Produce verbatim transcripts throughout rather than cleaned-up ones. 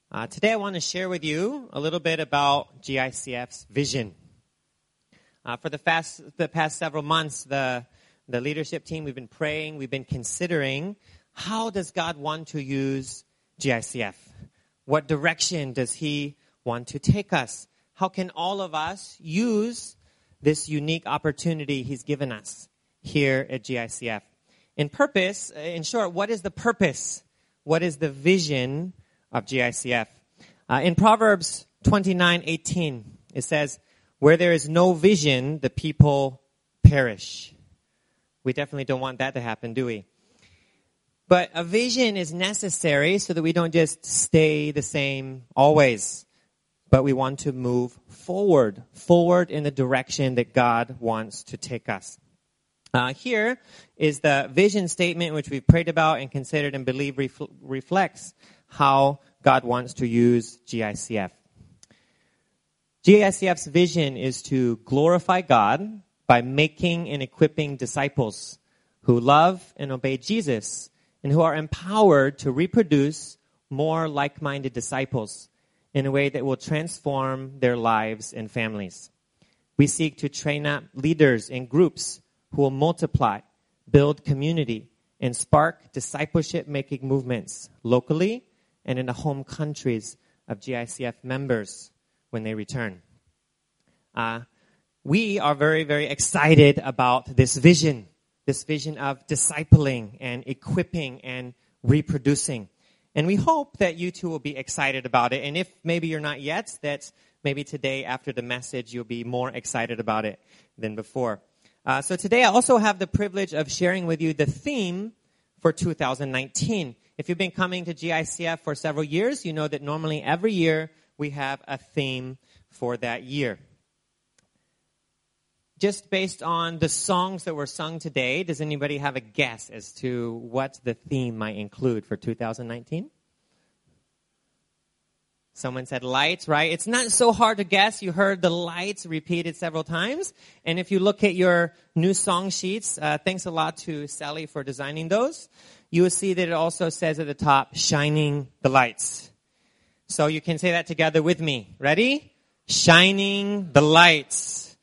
Uh, today I want to share with you a little bit about G I C F's vision. Uh, for the, fast, the past several months, the, the leadership team, we've been praying, we've been considering, how does God want to use G I C F? What direction does He want to take us? How can all of us use this unique opportunity He's given us here at G I C F? In purpose, in short, what is the purpose? What is the vision of G I C F? Uh, in Proverbs twenty-nine eighteen, it says, "Where there is no vision, the people perish." We definitely don't want that to happen, do we? But a vision is necessary so that we don't just stay the same always, but we want to move forward, forward in the direction that God wants to take us. Uh, here is the vision statement which we've prayed about and considered and believe refl- reflects how God wants to use G I C F. G I C F's vision is to glorify God by making and equipping disciples who love and obey Jesus and who are empowered to reproduce more like-minded disciples in a way that will transform their lives and families. We seek to train up leaders in groups who will multiply, build community, and spark discipleship-making movements locally and in the home countries of G I C F members when they return. Uh, we are very, very excited about this vision, this vision of discipling and equipping and reproducing. And we hope that you too will be excited about it. And if maybe you're not yet, that maybe today after the message you'll be more excited about it than before. Uh, so today I also have the privilege of sharing with you the theme for two thousand nineteen. If you've been coming to G I C F for several years, you know that normally every year we have a theme for that year. Just based on the songs that were sung today, does anybody have a guess as to what the theme might include for two thousand nineteen? Someone said lights, right? It's not so hard to guess. You heard the lights repeated several times. And if you look at your new song sheets, uh, thanks a lot to Sally for designing those. You will see that it also says at the top, shining the lights. So you can say that together with me. Ready? Shining the lights.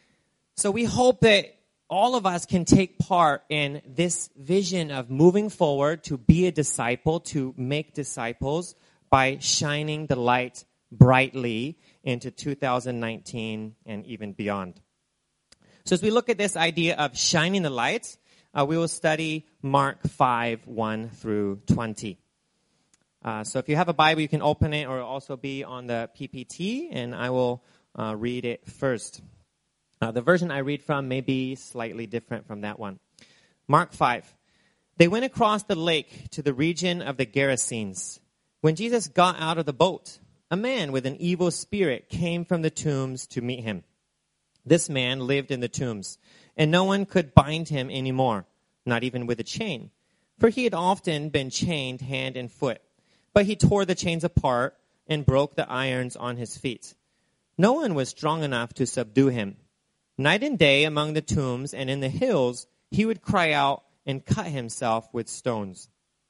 So we hope that all of us can take part in this vision of moving forward to be a disciple, to make disciples, by shining the light brightly into two thousand nineteen and even beyond. So as we look at this idea of shining the light, uh, we will study Mark five, one through twenty. Uh, so if you have a Bible, you can open it, or it'll also be on the P P T, and I will uh, read it first. Uh, the version I read from may be slightly different from that one. Mark five. They went across the lake to the region of the Gerasenes. When Jesus got out of the boat, a man with an evil spirit came from the tombs to meet him. This man lived in the tombs, and no one could bind him anymore, not even with a chain, for he had often been chained hand and foot. But he tore the chains apart and broke the irons on his feet. No one was strong enough to subdue him. Night and day among the tombs and in the hills, he would cry out and cut himself with stones.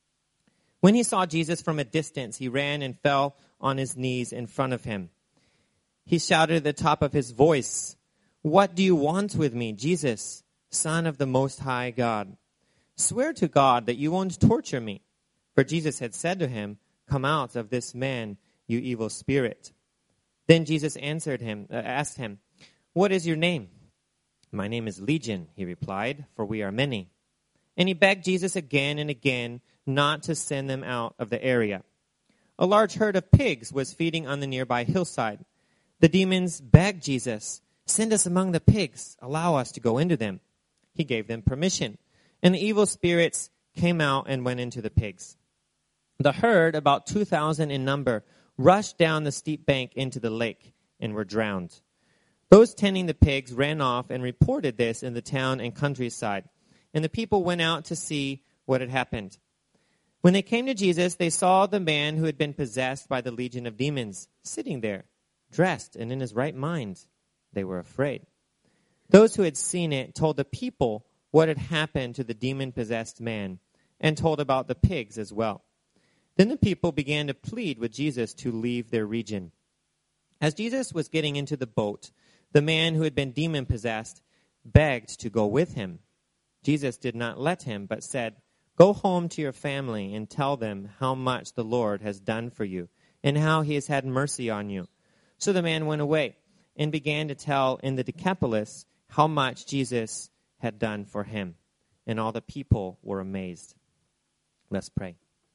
When he saw Jesus from a distance, he ran and fell on his knees in front of him. He shouted at the top of his voice, "What do you want with me, Jesus, Son of the Most High God? Swear to God that you won't torture me." For Jesus had said to him, "Come out of this man, you evil spirit." Then Jesus answered him, uh, asked him, "What is your name?" "My name is Legion," he replied, "for we are many." And he begged Jesus again and again not to send them out of the area. A large herd of pigs was feeding on the nearby hillside. The demons begged Jesus, "Send us among the pigs. Allow us to go into them." He gave them permission, and the evil spirits came out and went into the pigs. The herd, about two thousand in number, rushed down the steep bank into the lake and were drowned. Those tending the pigs ran off and reported this in the town and countryside, and the people went out to see what had happened. When they came to Jesus, they saw the man who had been possessed by the legion of demons sitting there, dressed and in his right mind. They were afraid. Those who had seen it told the people what had happened to the demon-possessed man and told about the pigs as well. Then the people began to plead with Jesus to leave their region. As Jesus was getting into the boat, the man who had been demon-possessed begged to go with him. Jesus did not let him, but said, "Go home to your family and tell them how much the Lord has done for you and how he has had mercy on you." So the man went away and began to tell in the Decapolis how much Jesus had done for him. And all the people were amazed. Let's pray.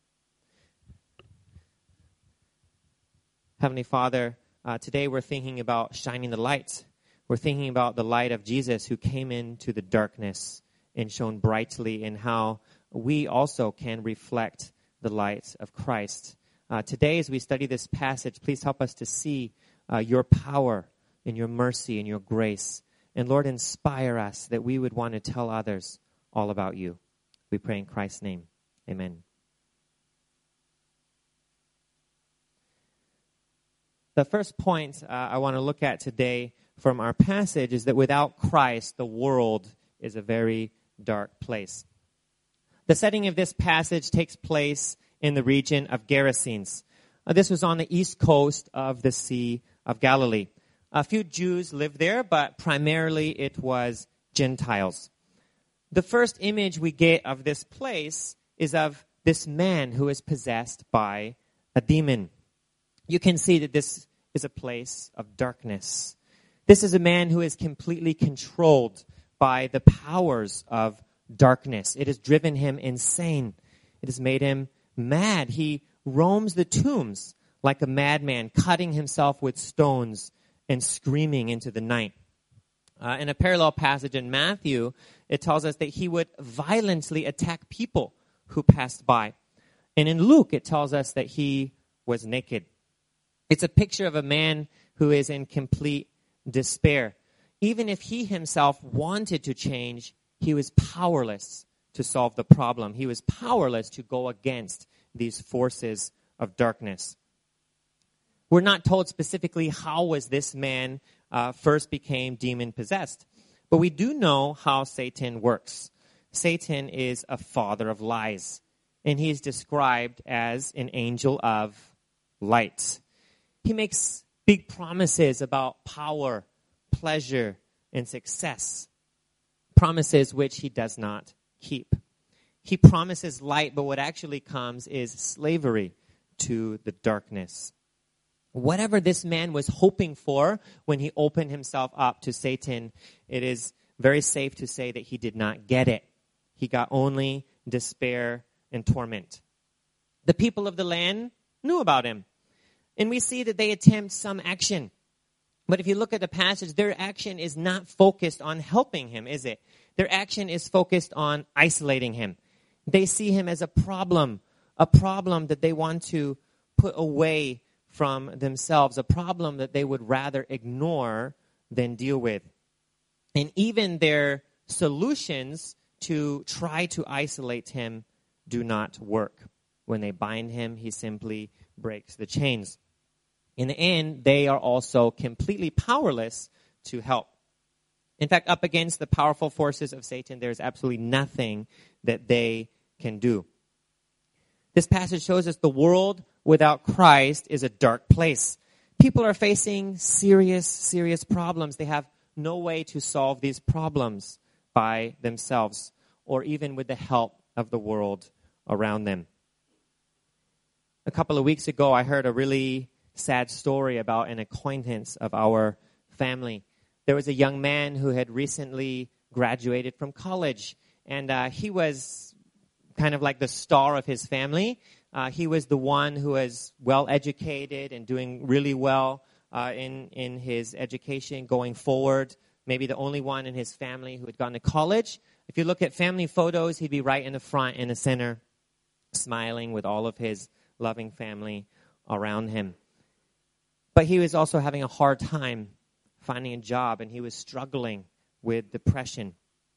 Heavenly Father, uh, today we're thinking about shining the light. We're thinking about the light of Jesus who came into the darkness and shone brightly, and how we also can reflect the light of Christ. Uh, today, as we study this passage, please help us to see uh, your power and your mercy and your grace. And Lord, inspire us that we would want to tell others all about you. We pray in Christ's name. Amen. The first point uh, I want to look at today from our passage is that without Christ, the world is a very dark place. The setting of this passage takes place in the region of Gerasenes. Uh, this was on the east coast of the Sea of Galilee. A few Jews lived there, but primarily it was Gentiles. The first image we get of this place is of this man who is possessed by a demon. You can see that this is a place of darkness. This is a man who is completely controlled by the powers of darkness. It has driven him insane. It has made him mad. He roams the tombs like a madman, cutting himself with stones and screaming into the night. Uh, in a parallel passage in Matthew, it tells us that he would violently attack people who passed by. And in Luke, it tells us that he was naked. It's a picture of a man who is in complete despair. Even if he himself wanted to change, he was powerless to solve the problem. He was powerless to go against these forces of darkness. We're not told specifically how was this man uh, first became demon-possessed. But we do know how Satan works. Satan is a father of lies. And he is described as an angel of light. He makes big promises about power, pleasure, and success. Promises which he does not keep. He promises light, but what actually comes is slavery to the darkness. Whatever this man was hoping for when he opened himself up to Satan, it is very safe to say that he did not get it. He got only despair and torment. The people of the land knew about him. And we see that they attempt some action. But if you look at the passage, their action is not focused on helping him, is it? Their action is focused on isolating him. They see him as a problem, a problem that they want to put away from themselves, a problem that they would rather ignore than deal with. And even their solutions to try to isolate him do not work. When they bind him, he simply breaks the chains. In the end, they are also completely powerless to help. In fact, up against the powerful forces of Satan, there is absolutely nothing that they can do. This passage shows us the world without Christ is a dark place. People are facing serious, serious problems. They have no way to solve these problems by themselves or even with the help of the world around them. A couple of weeks ago, I heard a really sad story about an acquaintance of our family. There was a young man who had recently graduated from college, and uh, he was kind of like the star of his family. Uh, he was the one who was well educated and doing really well uh, in, in his education going forward. Maybe the only one in his family who had gone to college. If you look at family photos, he'd be right in the front, in the center, smiling with all of his loving family around him. But he was also having a hard time finding a job, and he was struggling with depression.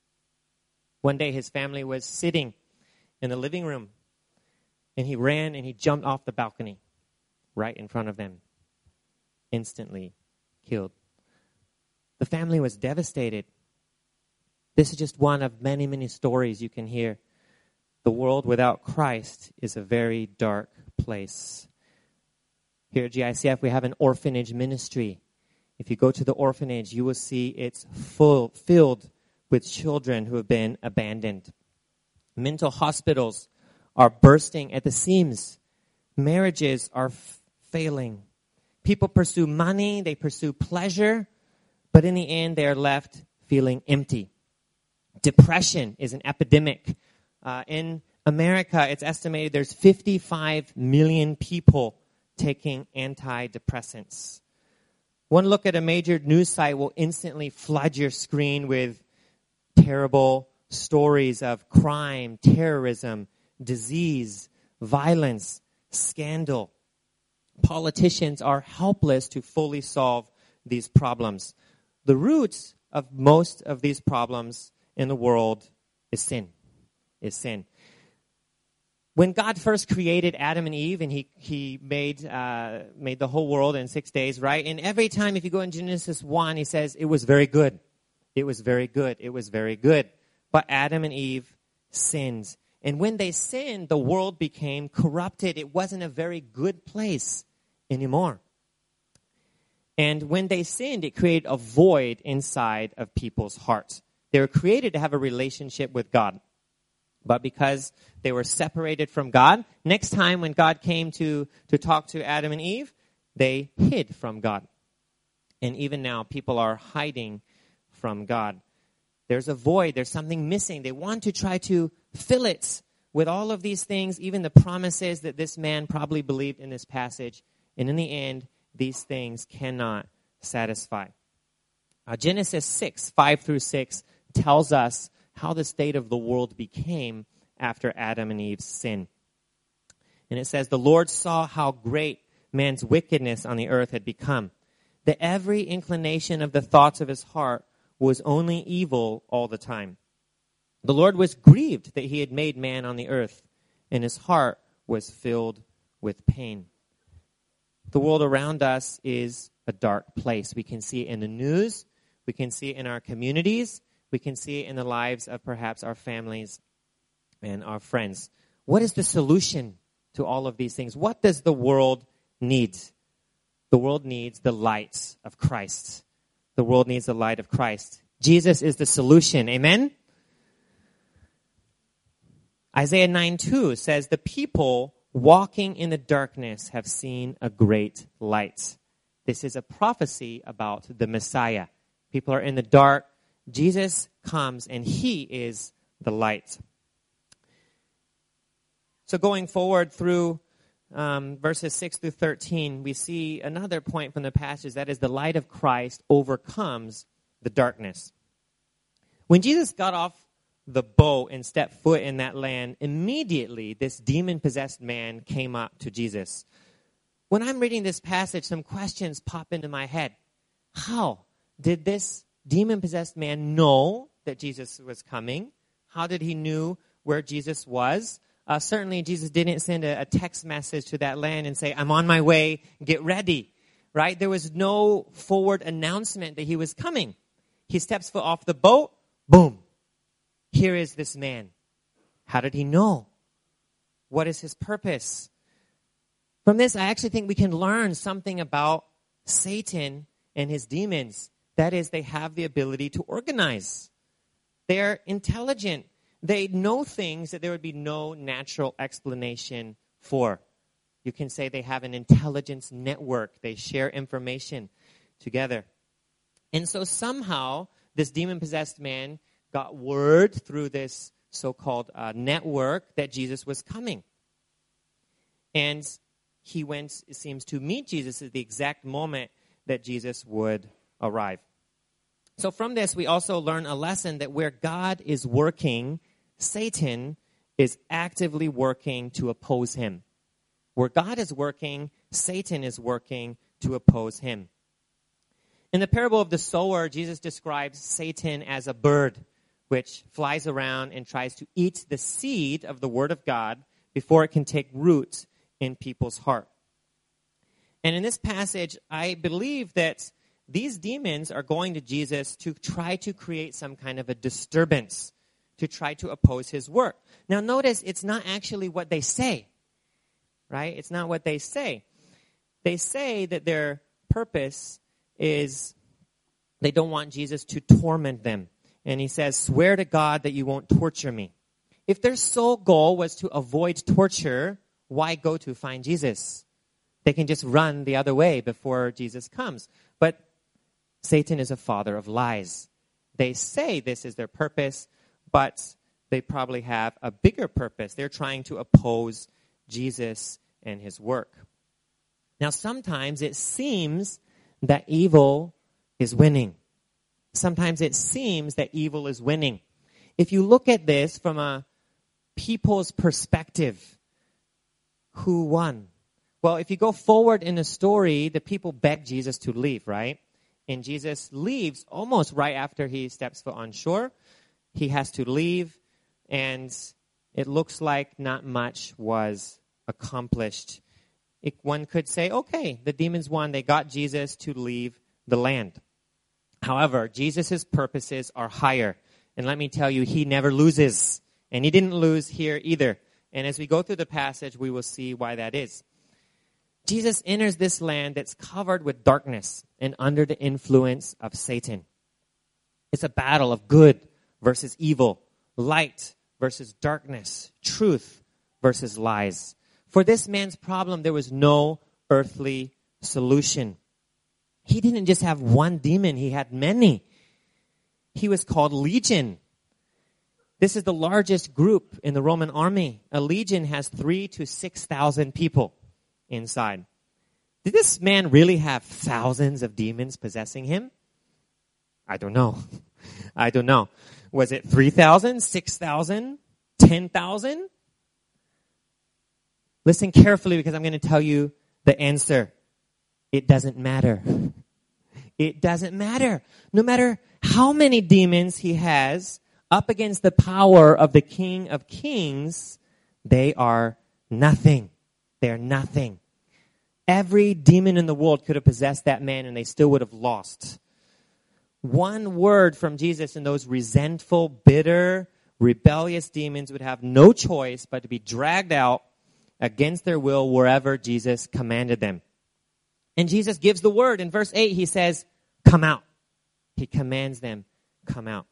One day, his family was sitting in the living room, and he ran and he jumped off the balcony right in front of them, instantly killed. The family was devastated. This is just one of many, many stories you can hear. The world without Christ is a very dark place. Here at G I C F, we have an orphanage ministry. If you go to the orphanage, you will see it's full, filled with children who have been abandoned. Mental hospitals are bursting at the seams. Marriages are f- failing. People pursue money, they pursue pleasure, but in the end, they are left feeling empty. Depression is an epidemic. Uh, in America, it's estimated there's fifty-five million people taking antidepressants. One look at a major news site will instantly flood your screen with terrible stories of crime, terrorism, disease, violence, scandal. Politicians are helpless to fully solve these problems. The roots of most of these problems in the world is sin. Is sin. When God first created Adam and Eve, and he he made uh, made the whole world in six days, right? And every time, if you go in Genesis one, he says it was very good. It was very good. It was very good. But Adam and Eve sinned, and when they sinned, the world became corrupted. It wasn't a very good place anymore. And when they sinned, it created a void inside of people's hearts. They were created to have a relationship with God. But because they were separated from God, next time when God came to, to talk to Adam and Eve, they hid from God. And even now, people are hiding from God. There's a void. There's something missing. They want to try to fill it with all of these things, even the promises that this man probably believed in this passage. And in the end, these things cannot satisfy. Uh, Genesis six, five through six tells us how the state of the world became after Adam and Eve's sin. And it says, the Lord saw how great man's wickedness on the earth had become, that every inclination of the thoughts of his heart was only evil all the time. The Lord was grieved that he had made man on the earth, and his heart was filled with pain. The world around us is a dark place. We can see it in the news. We can see it in our communities. We can see it in the lives of perhaps our families and our friends. What is the solution to all of these things? What does the world need? The world needs the light of Christ. The world needs the light of Christ. Jesus is the solution. Amen? Isaiah nine two says, the people walking in the darkness have seen a great light. This is a prophecy about the Messiah. People are in the dark. Jesus comes and he is the light. So going forward through um, verses six through thirteen, we see another point from the passage, that is the light of Christ overcomes the darkness. When Jesus got off the boat and stepped foot in that land, immediately this demon-possessed man came up to Jesus. When I'm reading this passage, some questions pop into my head. How did this demon-possessed man know that Jesus was coming? How did he know where Jesus was? Uh, certainly, Jesus didn't send a, a text message to that land and say, I'm on my way, get ready, right? There was no forward announcement that he was coming. He steps foot off the boat, boom. Here is this man. How did he know? What is his purpose? From this, I actually think we can learn something about Satan and his demons. That is, they have the ability to organize. They're intelligent. They know things that there would be no natural explanation for. You can say they have an intelligence network. They share information together. And so somehow, this demon-possessed man got word through this so-called uh, network that Jesus was coming. And he went, it seems, to meet Jesus at the exact moment that Jesus would arrive. So from this, we also learn a lesson that where God is working, Satan is actively working to oppose him. Where God is working, Satan is working to oppose him. In the parable of the sower, Jesus describes Satan as a bird which flies around and tries to eat the seed of the word of God before it can take root in people's heart. And in this passage, I believe that these demons are going to Jesus to try to create some kind of a disturbance, to try to oppose his work. Now notice, it's not actually what they say. right? It's not what they say. They say that their purpose is they don't want Jesus to torment them. And he says, swear to God that you won't torture me. If their sole goal was to avoid torture, why go to find Jesus? They can just run the other way before Jesus comes. But Satan is a father of lies. They say this is their purpose, but they probably have a bigger purpose. They're trying to oppose Jesus and his work. Now, sometimes it seems that evil is winning. Sometimes it seems that evil is winning. If you look at this from a people's perspective, who won? Well, if you go forward in the story, the people beg Jesus to leave, right? And Jesus leaves almost right after he steps foot on shore. He has to leave, and it looks like not much was accomplished. It, one could say, okay, the demons won. They got Jesus to leave the land. However, Jesus' purposes are higher. And let me tell you, he never loses. And he didn't lose here either. And as we go through the passage, we will see why that is. Jesus enters this land that's covered with darkness and under the influence of Satan. It's a battle of good versus evil, light versus darkness, truth versus lies. For this man's problem, there was no earthly solution. He didn't just have one demon, he had many. He was called Legion. This is the largest group in the Roman army. A legion has three to six thousand people inside. Did this man really have thousands of demons possessing him? I don't know. I don't know. Was it three thousand, six thousand, ten thousand? Listen carefully because I'm going to tell you the answer. It doesn't matter. It doesn't matter. No matter how many demons he has up against the power of the King of Kings, they are nothing. They're nothing. Every demon in the world could have possessed that man and they still would have lost. One word from Jesus and those resentful, bitter, rebellious demons would have no choice but to be dragged out against their will wherever Jesus commanded them. And Jesus gives the word. In verse eight, he says, come out. He commands them, come out.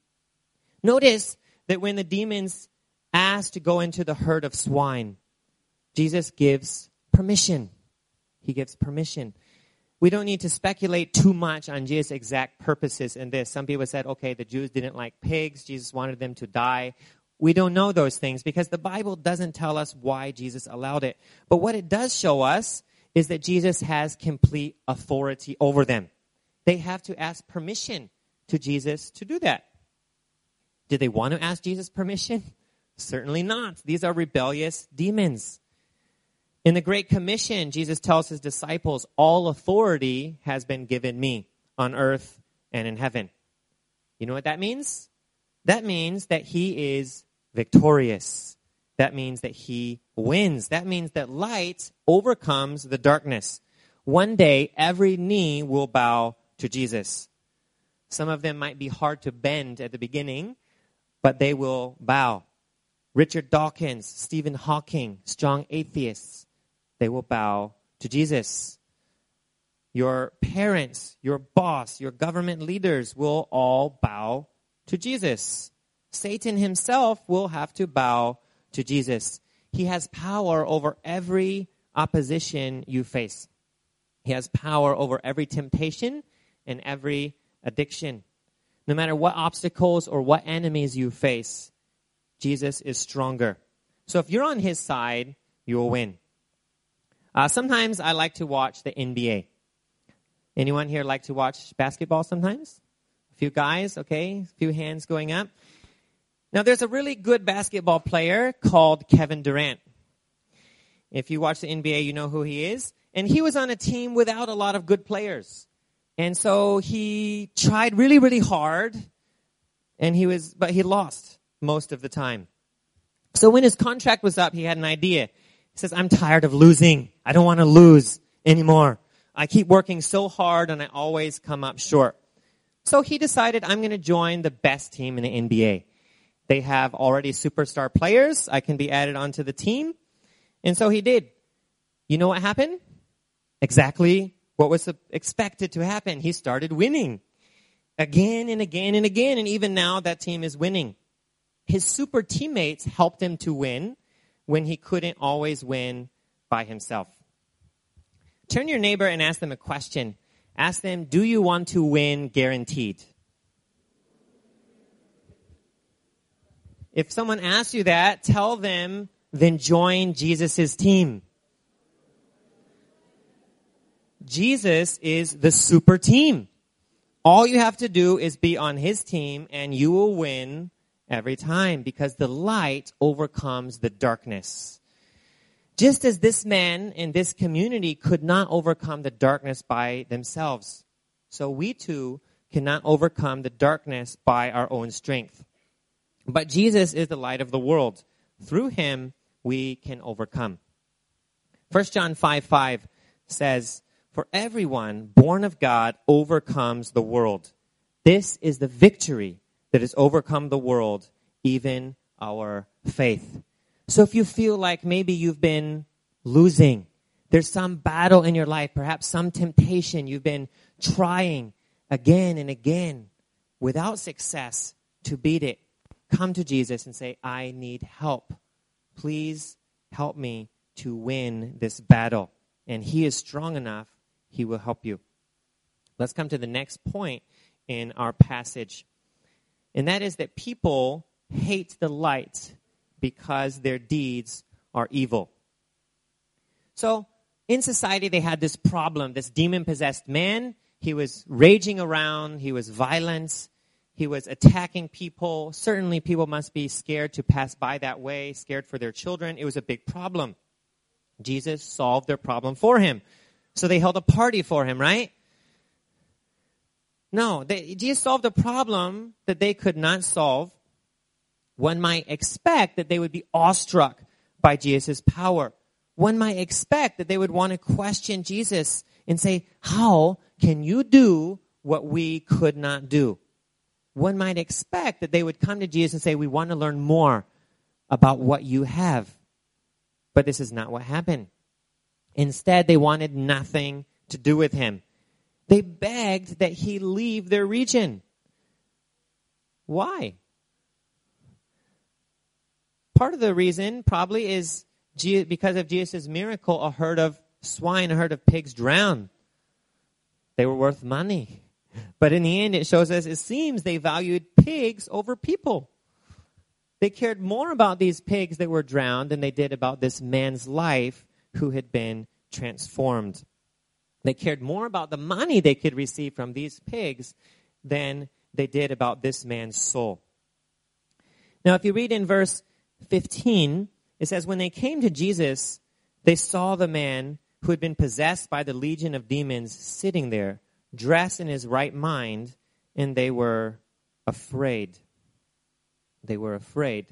Notice that when the demons ask to go into the herd of swine, Jesus gives permission. He gives permission. We don't need to speculate too much on Jesus' exact purposes in this. Some people said, okay, the Jews didn't like pigs. Jesus wanted them to die. We don't know those things because the Bible doesn't tell us why Jesus allowed it. But what it does show us is that Jesus has complete authority over them. They have to ask permission to Jesus to do that. Did they want to ask Jesus permission? Certainly not. These are rebellious demons. In the Great Commission, Jesus tells his disciples, all authority has been given me on earth and in heaven. You know what that means? That means that he is victorious. That means that he wins. That means that light overcomes the darkness. One day, every knee will bow to Jesus. Some of them might be hard to bend at the beginning, but they will bow. Richard Dawkins, Stephen Hawking, strong atheists, they will bow to Jesus. Your parents, your boss, your government leaders will all bow to Jesus. Satan himself will have to bow to Jesus. He has power over every opposition you face. He has power over every temptation and every addiction. No matter what obstacles or what enemies you face, Jesus is stronger. So if you're on his side, you will win. Uh, sometimes I like to watch the N B A. Anyone here like to watch basketball sometimes? A few guys, okay, a few hands going up. Now, there's a really good basketball player called Kevin Durant. If you watch the N B A, you know who he is. And he was on a team without a lot of good players. And so he tried really, really hard, and he was, but he lost most of the time. So when his contract was up, he had an idea. He says, I'm tired of losing. I don't want to lose anymore. I keep working so hard, and I always come up short. So he decided, I'm going to join the best team in the N B A. They have already superstar players. I can be added onto the team. And so he did. You know what happened? Exactly what was expected to happen. He started winning again and again and again, and even now that team is winning. His super teammates helped him to win when he couldn't always win by himself. Turn your neighbor and ask them a question. Ask them, do you want to win guaranteed? If someone asks you that, tell them, then join Jesus' team. Jesus is the super team. All you have to do is be on his team and you will win every time because the light overcomes the darkness. Just as this man in this community could not overcome the darkness by themselves, so we too cannot overcome the darkness by our own strength. But Jesus is the light of the world. Through him, we can overcome. First John five five says, "For everyone born of God overcomes the world. This is the victory that has overcome the world, even our faith." So if you feel like maybe you've been losing, there's some battle in your life, perhaps some temptation, you've been trying again and again without success to beat it, come to Jesus and say, I need help. Please help me to win this battle. And he is strong enough, he will help you. Let's come to the next point in our passage. And that is that people hate the light because their deeds are evil. So, in society, they had this problem, this demon-possessed man. He was raging around. He was violent. He was attacking people. Certainly, people must be scared to pass by that way, scared for their children. It was a big problem. Jesus solved their problem for him. So they held a party for him, right? No, they, Jesus solved a problem that they could not solve. One might expect that they would be awestruck by Jesus' power. One might expect that they would want to question Jesus and say, how can you do what we could not do? One might expect that they would come to Jesus and say, we want to learn more about what you have. But this is not what happened. Instead, they wanted nothing to do with him. They begged that he leave their region. Why? Part of the reason probably is because of Jesus' miracle, a herd of swine, a herd of pigs drowned. They were worth money. But in the end, it shows us, it seems they valued pigs over people. They cared more about these pigs that were drowned than they did about this man's life who had been transformed. They cared more about the money they could receive from these pigs than they did about this man's soul. Now, if you read in verse fifteen, it says, when they came to Jesus, they saw the man who had been possessed by the legion of demons sitting there, dressed in his right mind, and they were afraid. They were afraid.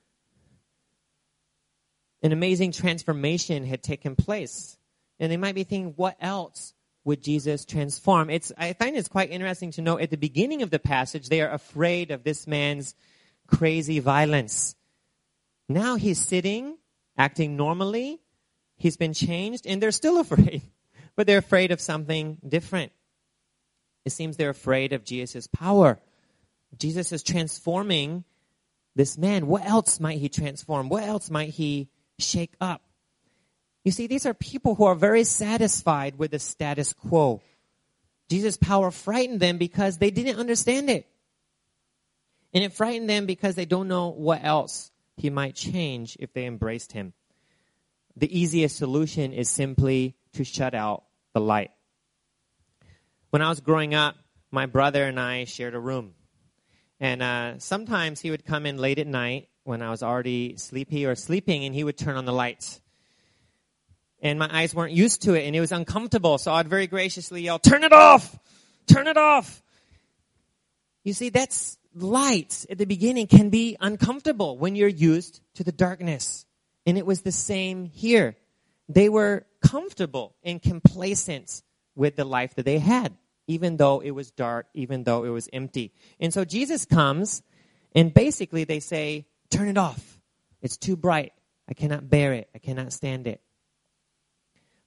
An amazing transformation had taken place. And they might be thinking, what else would Jesus transform? It's, I find it's quite interesting to know at the beginning of the passage, they are afraid of this man's crazy violence. Now he's sitting, acting normally. He's been changed, and they're still afraid. But they're afraid of something different. It seems they're afraid of Jesus' power. Jesus is transforming this man. What else might he transform? What else might he shake up? You see, these are people who are very satisfied with the status quo. Jesus' power frightened them because they didn't understand it. And it frightened them because they don't know what else he might change if they embraced him. The easiest solution is simply to shut out the light. When I was growing up, my brother and I shared a room. And uh, sometimes he would come in late at night when I was already sleepy or sleeping, and he would turn on the lights. And my eyes weren't used to it, and it was uncomfortable. So I'd very graciously yell, turn it off! Turn it off! You see, that's light at the beginning can be uncomfortable when you're used to the darkness. And it was the same here. They were comfortable and complacent with the life that they had, even though it was dark, even though it was empty. And so Jesus comes, and basically they say, turn it off. It's too bright. I cannot bear it. I cannot stand it.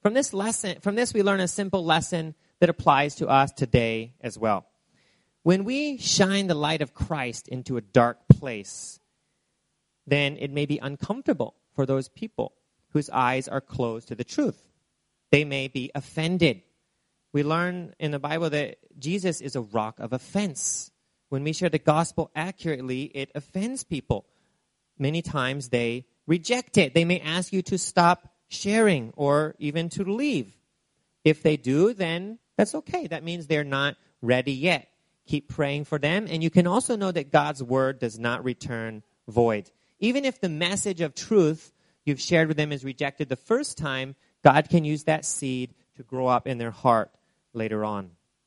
From this lesson, from this we learn a simple lesson that applies to us today as well. When we shine the light of Christ into a dark place, then it may be uncomfortable for those people whose eyes are closed to the truth. They may be offended. We learn in the Bible that Jesus is a rock of offense. When we share the gospel accurately, it offends people. Many times they reject it. They may ask you to stop sharing or even to leave. If they do, then that's okay. That means they're not ready yet. Keep praying for them. And you can also know that God's word does not return void. Even if the message of truth you've shared with them is rejected the first time, God can use that seed to grow up in their heart later on.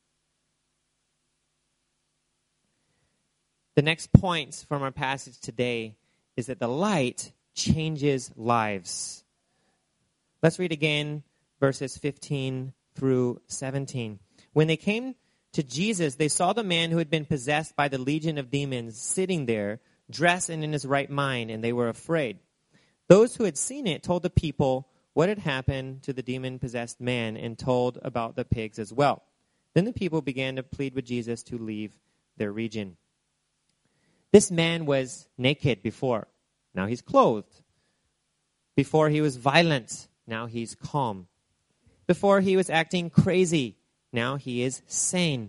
The next point from our passage today is that the light changes lives. Let's read again verses fifteen through seventeen. When they came to Jesus, they saw the man who had been possessed by the legion of demons sitting there, dressed and in his right mind, and they were afraid. Those who had seen it told the people what had happened to the demon-possessed man and told about the pigs as well. Then the people began to plead with Jesus to leave their region. This man was naked before. Now he's clothed. Before he was violent. Now he's calm. Before he was acting crazy. Now he is sane.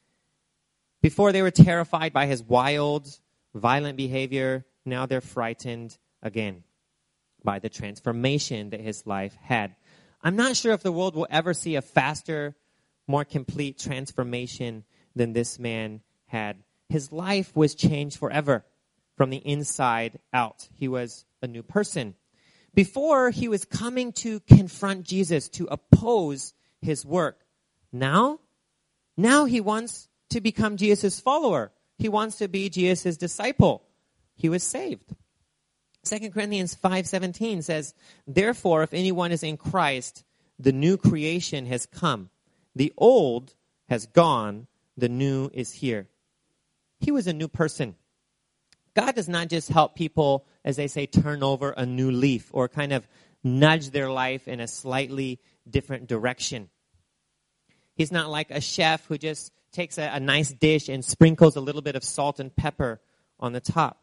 Before they were terrified by his wild, violent behavior. Now they're frightened again by the transformation that his life had. I'm not sure if the world will ever see a faster, more complete transformation than this man had. His life was changed forever from the inside out. He was a new person. Before, he was coming to confront Jesus, to oppose his work. Now, now he wants to become Jesus' follower. He wants to be Jesus' disciple. He was saved. Second Corinthians five seventeen says, "Therefore, if anyone is in Christ, the new creation has come. The old has gone, the new is here." He was a new person. God does not just help people, as they say, turn over a new leaf or kind of nudge their life in a slightly different direction. He's not like a chef who just takes a, a nice dish and sprinkles a little bit of salt and pepper on the top.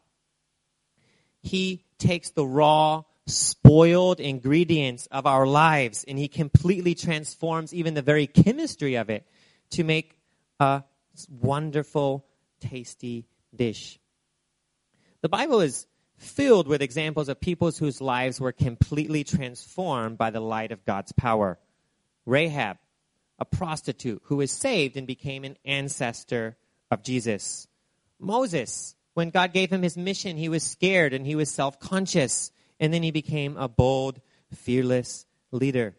He takes the raw, spoiled ingredients of our lives and he completely transforms even the very chemistry of it to make a wonderful, tasty dish. The Bible is filled with examples of people whose lives were completely transformed by the light of God's power. Rahab, a prostitute who was saved and became an ancestor of Jesus. Moses, when God gave him his mission, he was scared and he was self-conscious. And then he became a bold, fearless leader.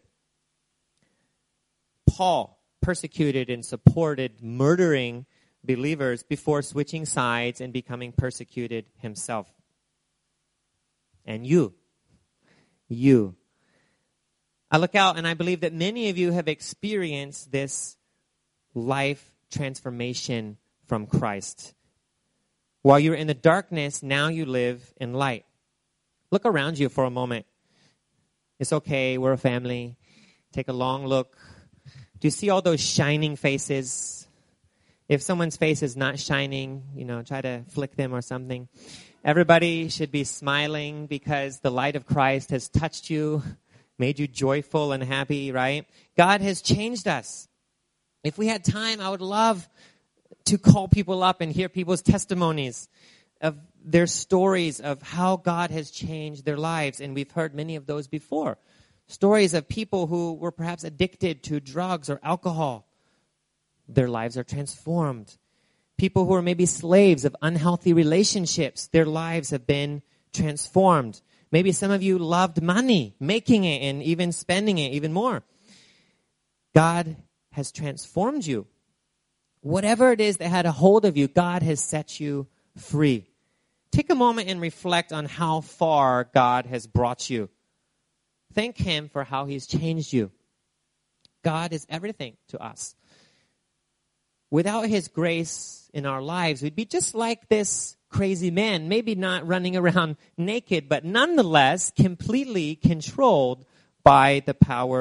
Paul persecuted and supported murdering believers before switching sides and becoming persecuted himself. And you, you. I look out and I believe that many of you have experienced this life transformation from Christ. While you were in the darkness, now you live in light. Look around you for a moment. It's okay, we're a family. Take a long look. Do you see all those shining faces? If someone's face is not shining, you know, try to flick them or something. Everybody should be smiling because the light of Christ has touched you, made you joyful and happy, right? God has changed us. If we had time, I would love to call people up and hear people's testimonies of their stories of how God has changed their lives. And we've heard many of those before. Stories of people who were perhaps addicted to drugs or alcohol. Their lives are transformed. People who are maybe slaves of unhealthy relationships, their lives have been transformed. Maybe some of you loved money, making it and even spending it even more. God has transformed you. Whatever it is that had a hold of you, God has set you free. Take a moment and reflect on how far God has brought you. Thank him for how he's changed you. God is everything to us. Without his grace in our lives, we'd be just like this crazy man, maybe not running around naked, but nonetheless completely controlled by the powers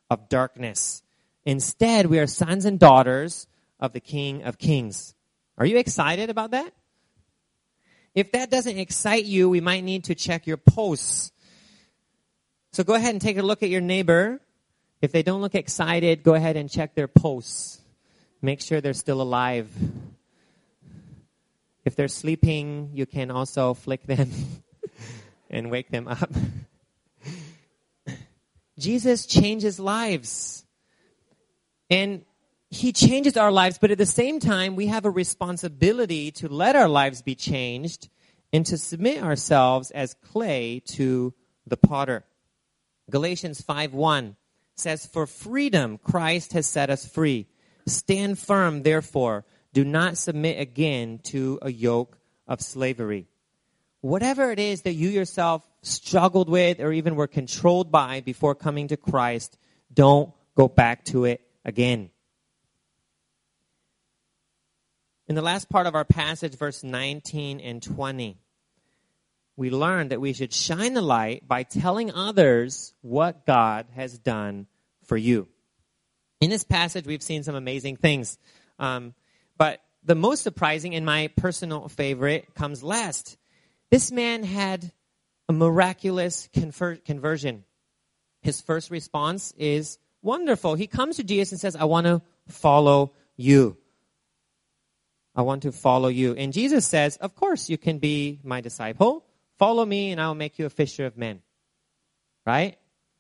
of darkness. Instead, we are sons and daughters of the King of Kings. Are you excited about that? If that doesn't excite you, we might need to check your pulse. So go ahead and take a look at your neighbor. If they don't look excited, go ahead and check their pulse. Make sure they're still alive. If they're sleeping, you can also flick them and wake them up. Jesus changes lives. And he changes our lives, but at the same time, we have a responsibility to let our lives be changed and to submit ourselves as clay to the potter. Galatians five one says, "For freedom Christ has set us free. Stand firm, therefore. Do not submit again to a yoke of slavery." Whatever it is that you yourself struggled with or even were controlled by before coming to Christ, don't go back to it again. In the last part of our passage, verse nineteen and twenty, we learned that we should shine the light by telling others what God has done for you. In this passage, we've seen some amazing things. Um, but the most surprising and my personal favorite comes last. This man had a miraculous conver- conversion. His first response is wonderful. He comes to Jesus and says, "I want to follow you. I want to follow you." And Jesus says, "Of course you can be my disciple. Follow me and I will make you a fisher of men." Right?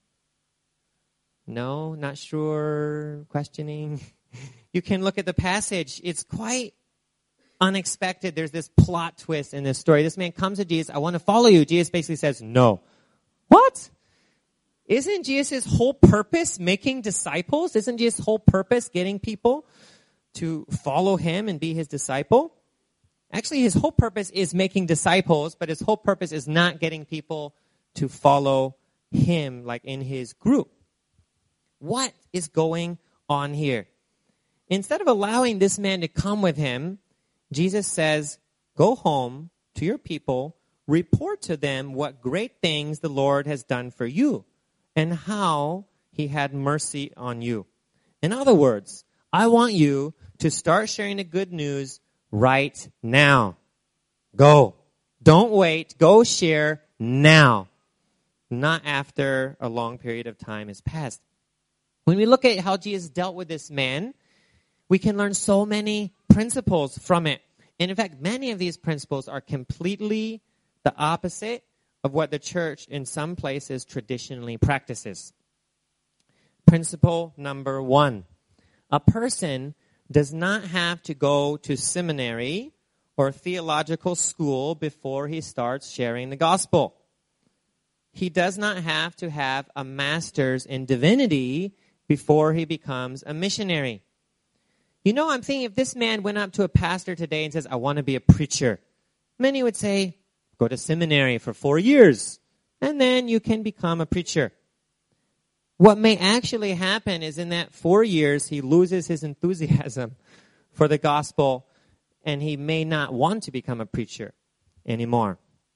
No, not sure, questioning. You can look at the passage. It's quite unexpected. There's this plot twist in this story. This man comes to Jesus, "I want to follow you." Jesus basically says, "No." What? Isn't Jesus' whole purpose making disciples? Isn't Jesus' whole purpose getting people to follow him and be his disciple? Actually, his whole purpose is making disciples, but his whole purpose is not getting people to follow him like in his group. What is going on here? Instead of allowing this man to come with him, Jesus says, "Go home to your people, report to them what great things the Lord has done for you and how he had mercy on you." In other words, I want you to start sharing the good news right now. Go. Don't wait. Go share now. Not after a long period of time has passed. When we look at how Jesus dealt with this man, we can learn so many principles from it. And in fact, many of these principles are completely the opposite of what the church in some places traditionally practices. Principle number one. A person does not have to go to seminary or theological school before he starts sharing the gospel. He does not have to have a master's in divinity before he becomes a missionary. You know, I'm thinking if this man went up to a pastor today and says, "I want to be a preacher," many would say, "Go to seminary for four years, and then you can become a preacher." What may actually happen is in that four years, he loses his enthusiasm for the gospel, and he may not want to become a preacher anymore.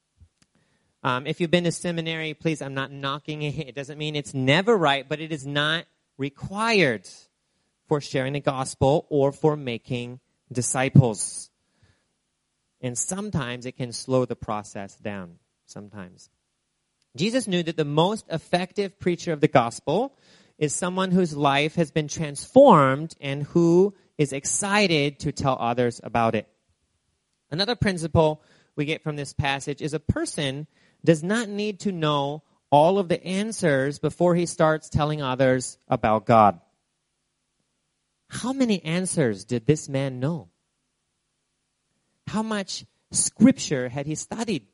Um, if you've been to seminary, please, I'm not knocking it. It doesn't mean it's never right, but it is not required for sharing the gospel or for making disciples. And sometimes it can slow the process down. Sometimes. Jesus knew that the most effective preacher of the gospel is someone whose life has been transformed and who is excited to tell others about it. Another principle we get from this passage is a person does not need to know all of the answers before he starts telling others about God. How many answers did this man know? How much scripture had he studied?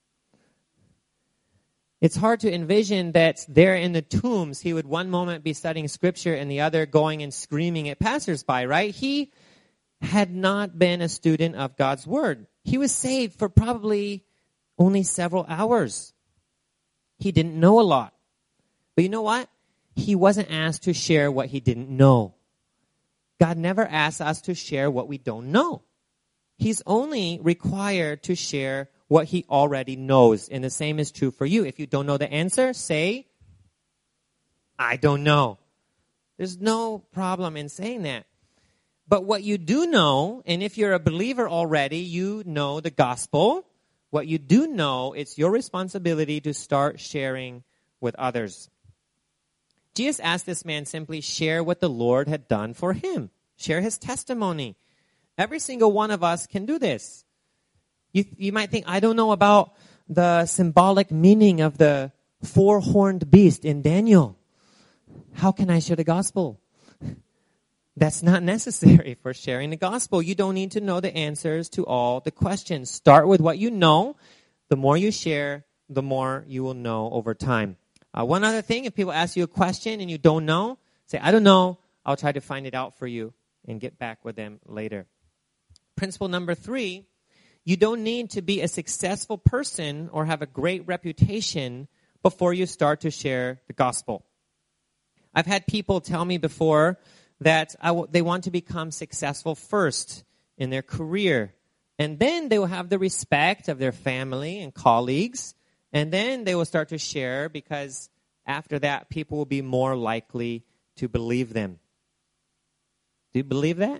It's hard to envision that there in the tombs, he would one moment be studying scripture and the other going and screaming at passersby, right? He had not been a student of God's word. He was saved for probably only several hours. He didn't know a lot. But you know what? He wasn't asked to share what he didn't know. God never asks us to share what we don't know. He's only required to share what he already knows. And the same is true for you. If you don't know the answer, say, "I don't know." There's no problem in saying that. But what you do know, and if you're a believer already, you know the gospel. What you do know, it's your responsibility to start sharing with others. Jesus asked this man simply share what the Lord had done for him. Share his testimony. Every single one of us can do this. You, you might think, I don't know about the symbolic meaning of the four-horned beast in Daniel. How can I share the gospel? That's not necessary for sharing the gospel. You don't need to know the answers to all the questions. Start with what you know. The more you share, the more you will know over time. Uh, one other thing, if people ask you a question and you don't know, say, I don't know. I'll try to find it out for you and get back with them later. Principle number three, you don't need to be a successful person or have a great reputation before you start to share the gospel. I've had people tell me before that I w- they want to become successful first in their career. And then they will have the respect of their family and colleagues. And then they will start to share because after that, people will be more likely to believe them. Do you believe that?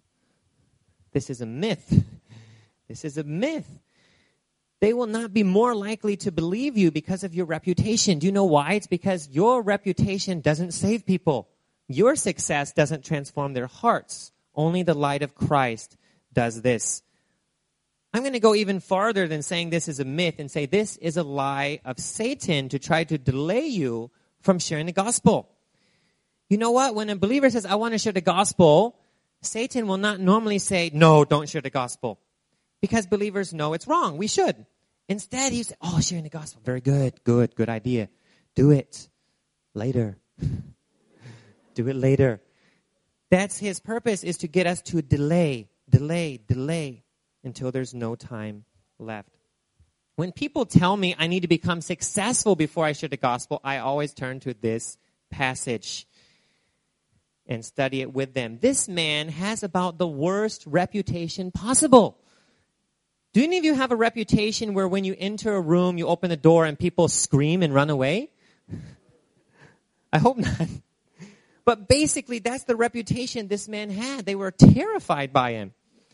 This is a myth. This is a myth. They will not be more likely to believe you because of your reputation. Do you know why? It's because your reputation doesn't save people. Your success doesn't transform their hearts. Only the light of Christ does this. I'm going to go even farther than saying this is a myth and say this is a lie of Satan to try to delay you from sharing the gospel. You know what? When a believer says, I want to share the gospel, Satan will not normally say, no, don't share the gospel. Because believers know it's wrong. We should. Instead, he says, oh, sharing the gospel. Very good, good, good idea. Do it later. Do it later. That's his purpose, is to get us to delay, delay, delay until there's no time left. When people tell me I need to become successful before I share the gospel, I always turn to this passage and study it with them. This man has about the worst reputation possible. Do any of you have a reputation where when you enter a room, you open the door and people scream and run away? I hope not. But basically, that's the reputation this man had. They were terrified by him.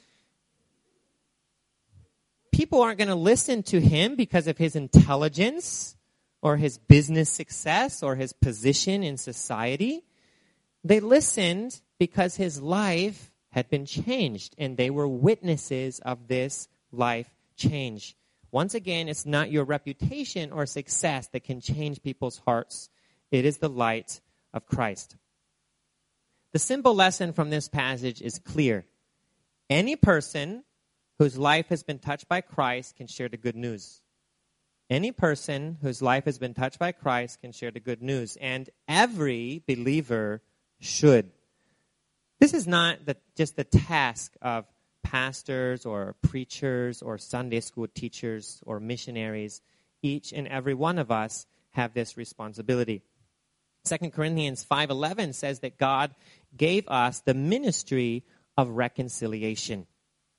People aren't going to listen to him because of his intelligence or his business success or his position in society. They listened because his life had been changed, and they were witnesses of this life change. Once again, it's not your reputation or success that can change people's hearts. It is the light of Christ. The simple lesson from this passage is clear. Any person whose life has been touched by Christ can share the good news. Any person whose life has been touched by Christ can share the good news. And every believer should. This is not the, just the task of pastors or preachers or Sunday school teachers or missionaries. Each and every one of us have this responsibility. Second Corinthians five eleven says that God gave us the ministry of reconciliation.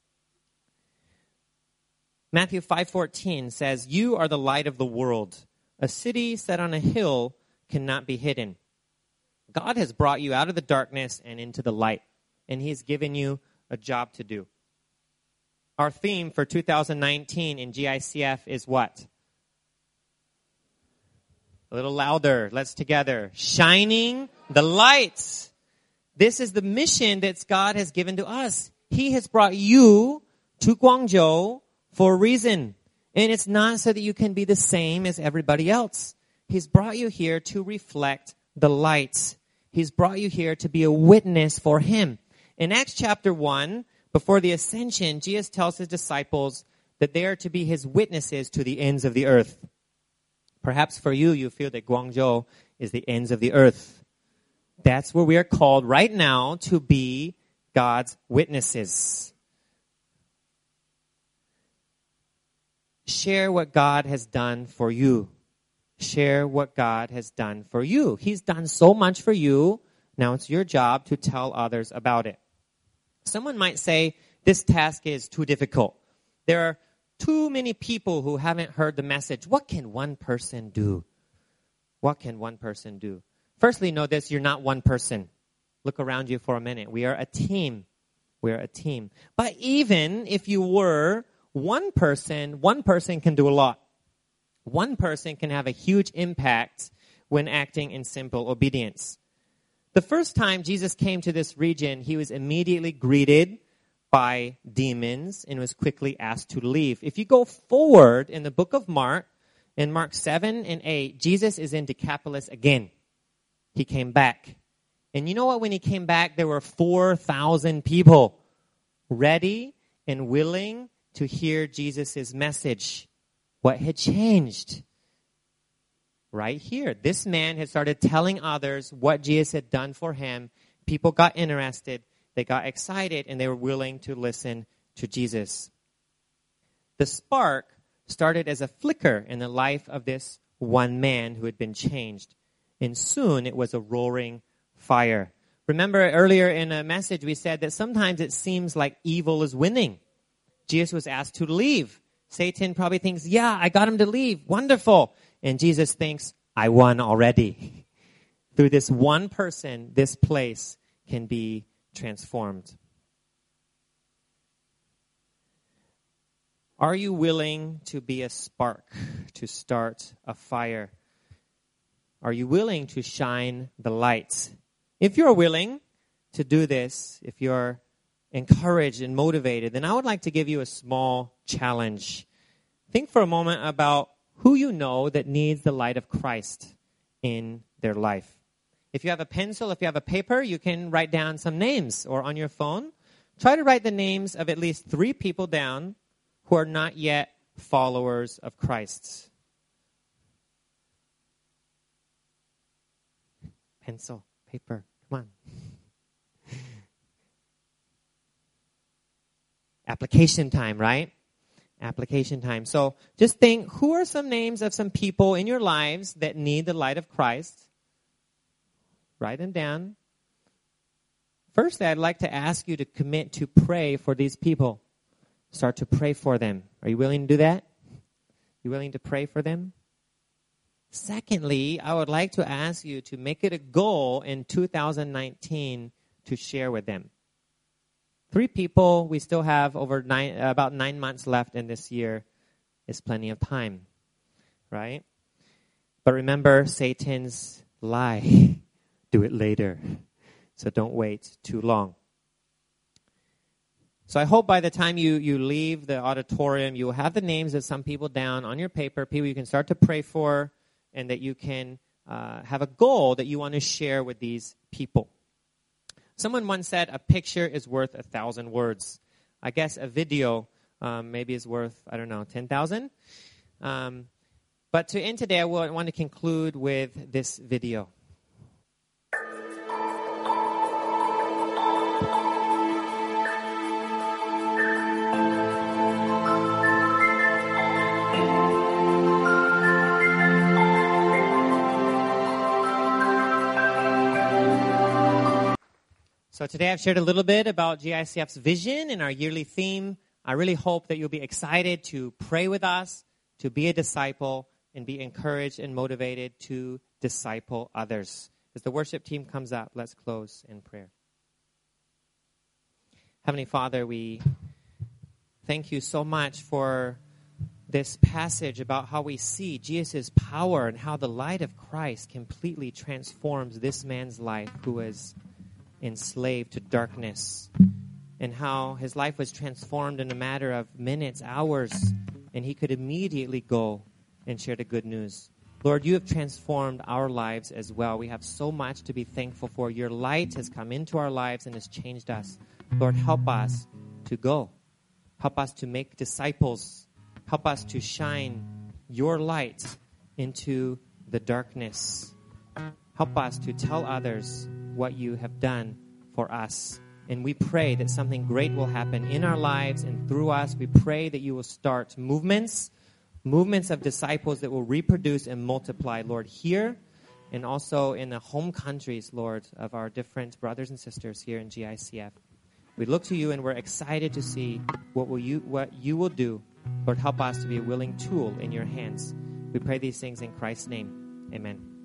Matthew five fourteen says, you are the light of the world. A city set on a hill cannot be hidden. God has brought you out of the darkness and into the light, and He has given you a job to do. Our theme for two thousand nineteen in G I C F is what? A little louder. Let's together. Shining the lights. This is the mission that God has given to us. He has brought you to Guangzhou for a reason. And it's not so that you can be the same as everybody else. He's brought you here to reflect the light. He's brought you here to be a witness for Him. In Acts chapter one, before the ascension, Jesus tells His disciples that they are to be His witnesses to the ends of the earth. Perhaps for you, you feel that Guangzhou is the ends of the earth. That's where we are called right now to be God's witnesses. Share what God has done for you. Share what God has done for you. He's done so much for you. Now it's your job to tell others about it. Someone might say, this task is too difficult. There are too many people who haven't heard the message. What can one person do? What can one person do? Firstly, know this, you're not one person. Look around you for a minute. We are a team. We're a team. But even if you were one person, one person can do a lot. One person can have a huge impact when acting in simple obedience. The first time Jesus came to this region, he was immediately greeted by demons and was quickly asked to leave. If you go forward in the book of Mark, in Mark seven and eight, Jesus is in Decapolis again. He came back. And you know what? When he came back, there were four thousand people ready and willing to hear Jesus' message. What had changed? Right here. This man had started telling others what Jesus had done for him. People got interested. They got excited, and they were willing to listen to Jesus. The spark started as a flicker in the life of this one man who had been changed. And soon it was a roaring fire. Remember earlier in a message we said that sometimes it seems like evil is winning. Jesus was asked to leave. Satan probably thinks, yeah, I got him to leave. Wonderful. And Jesus thinks, I won already. Through this one person, this place can be transformed. Are you willing to be a spark, to start a fire? Are you willing to shine the light? If you're willing to do this, if you're encouraged and motivated, then I would like to give you a small challenge. Think for a moment about who you know that needs the light of Christ in their life. If you have a pencil, if you have a paper, you can write down some names, or on your phone, try to write the names of at least three people down who are not yet followers of Christ. Pencil, paper, come on. Application time, right? Application time. So just think, who are some names of some people in your lives that need the light of Christ? Write them down. Firstly, I'd like to ask you to commit to pray for these people. Start to pray for them. Are you willing to do that? You willing to pray for them? Secondly, I would like to ask you to make it a goal in two thousand nineteen to share with them. Three people, we still have over nine, about nine months left in this year. Is plenty of time, right? But remember Satan's lie. Do it later. So don't wait too long. So I hope by the time you, you leave the auditorium, you will have the names of some people down on your paper, people you can start to pray for, and that you can uh, have a goal that you want to share with these people. Someone once said, a picture is worth a thousand words. I guess a video um, maybe is worth, I don't know, ten thousand. Um, but to end today, I want to conclude with this video. So today I've shared a little bit about G I C F's vision and our yearly theme. I really hope that you'll be excited to pray with us, to be a disciple, and be encouraged and motivated to disciple others. As the worship team comes up, let's close in prayer. Heavenly Father, we thank you so much for this passage about how we see Jesus' power and how the light of Christ completely transforms this man's life who is enslaved to darkness, and how his life was transformed in a matter of minutes, hours, and he could immediately go and share the good news. Lord, you have transformed our lives as well. We have so much to be thankful for. Your light has come into our lives and has changed us. Lord, help us to go. Help us to make disciples. Help us to shine your light into the darkness. Help us to tell others what you have done for us. And we pray that something great will happen in our lives and through us. We pray that you will start movements, movements of disciples that will reproduce and multiply, Lord, here and also in the home countries, Lord, of our different brothers and sisters here in G I C F. We look to you and we're excited to see what will you what you will do. Lord, help us to be a willing tool in your hands. We pray these things in Christ's name. Amen.